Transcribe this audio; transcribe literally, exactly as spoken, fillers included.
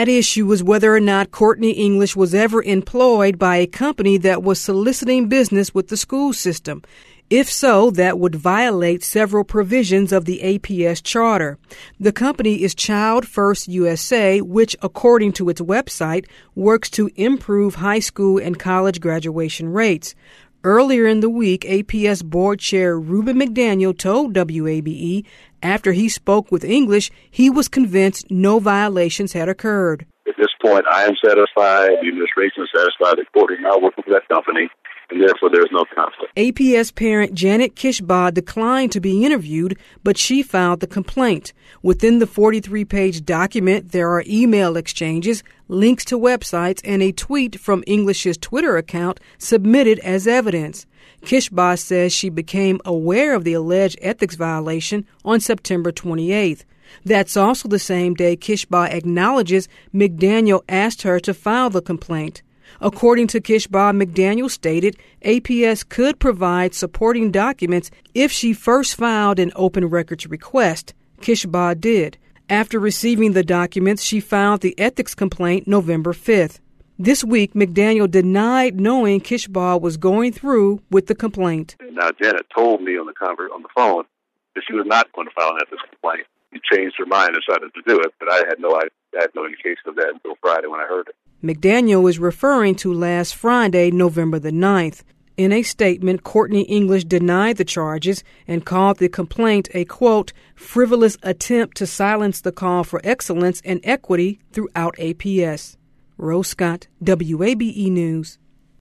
At issue was whether or not Courtney English was ever employed by a company that was soliciting business with the school system. If so, that would violate several provisions of the A P S charter. The company is Child First U S A, which, according to its website, works to improve high school and college graduation rates. Earlier in the week, A P S board chair Reuben McDaniel told W A B E after he spoke with English, he was convinced no violations had occurred. At this point, I am satisfied, the administration is satisfied that Courtney now working for that company, and therefore there is no conflict. A P S parent Janet Kishbaugh declined to be interviewed, but she filed the complaint. Within the forty-three page document, there are email exchanges, links to websites, and a tweet from English's Twitter account submitted as evidence. Kishbaugh says she became aware of the alleged ethics violation on September twenty-eighth. That's also the same day Kishbaugh acknowledges McDaniel asked her to file the complaint. According to Kishbaugh, McDaniel stated A P S could provide supporting documents if she first filed an open records request. Kishbaugh did. After receiving the documents, she filed the ethics complaint November fifth. This week, McDaniel denied knowing Kishbaugh was going through with the complaint. Now, Janet told me on the conver- on the phone that she was not going to file an ethics complaint. She changed her mind and decided to do it, but I had no I had no indication of that until Friday when I heard it. McDaniel is referring to last Friday, November the ninth. In a statement, Courtney English denied the charges and called the complaint a, quote, frivolous attempt to silence the call for excellence and equity throughout A P S. Rose Scott, W A B E News.